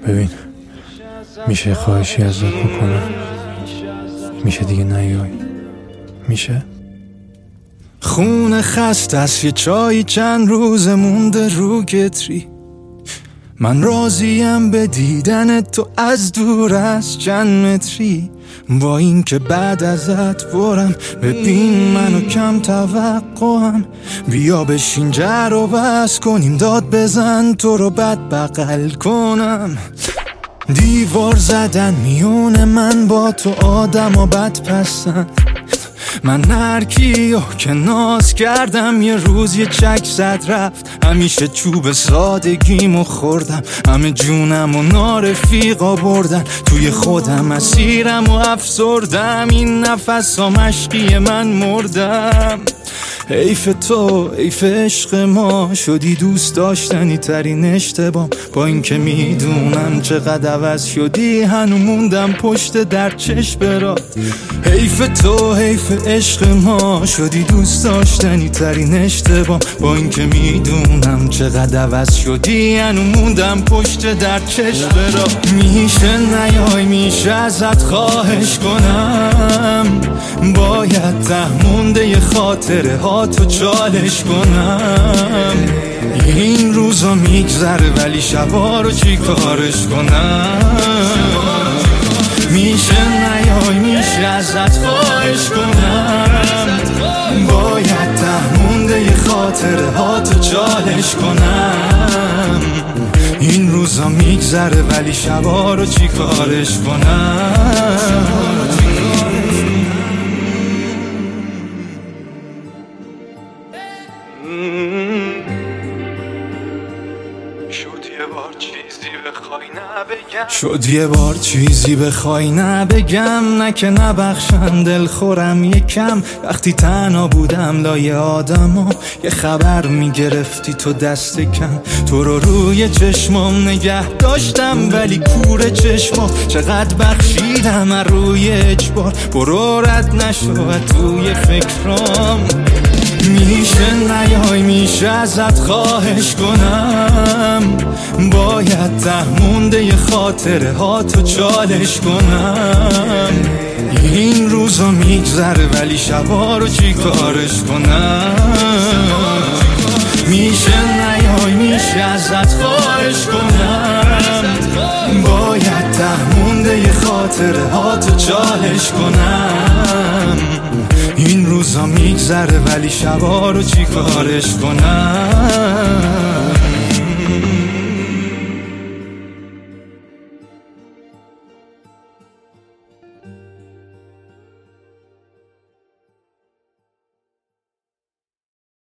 ببین، میشه خواهشی ازت بکنم؟ میشه دیگه نیای؟ میشه؟ خونه خسته است، یه چای چند روز مونده رو کتری. من راضیم به دیدن تو از دور از چند متری. با این که بعد ازت برم، ببین منو کم توقعم. بیا بشین جر و بس کنیم، داد بزن تو رو بد بغل کنم. دیوار زدن میون من با تو آدم و بد پسند. من هرکیو که ناز کردم یه روز یه چک زد رفت. همیشه چوب سادگیمو خوردم، همه جونم و نارفیقا بردن. توی خودم مسیرم و افسردم، این نفس ها مشقی من مردم. حیف تو، حیف عشق ما، شدی دوست داشتنی ترین اشتباه. با این که میدونم چقدر عوض شدی، هنو موندم پشت در چشم برات. حیف تو، حیف عشق ما، شدی دوست داشتنی ترین اشتباه. با این که میدونم چقدر عوض شدی، هنو موندم پشت در چشم برات. میشه نیای، میشه ازت خواهش کنم، باید ته مونده ی خاطره ها تو چالش کنم. این روزا میگذره ولی شبا رو چی کارش کنم. میشه نیای، میشه ازت خواهش کنم، باید ته مونده ی خاطره ها تو چالش کنم. این روزا میگذره ولی شبا رو چی کارش کنم. شد یه بار چیزی بخوای نبگم، نه که نبخشم دلخورم یکم. وقتی تنها بودم لای آدما، یه خبر میگرفتی تو دست کم. تو رو روی چشمام نگه داشتم ولی کور چشما. چقدر بخشیدم از روی اجبار، برو رد نشو توی فکرام. میشه نیای، میشه ازت خواهش کنم، باید ته مونده ی خاطره ها تو چالش کنم. این روزا میگذره ولی شبا رو چی کارش کنم. میشه نیای، میشه ازت خواهش کنم، باید ته مونده ی خاطره ها تو چالش کنم. این روزا میگذره ولی شبا رو چی کارش کنم.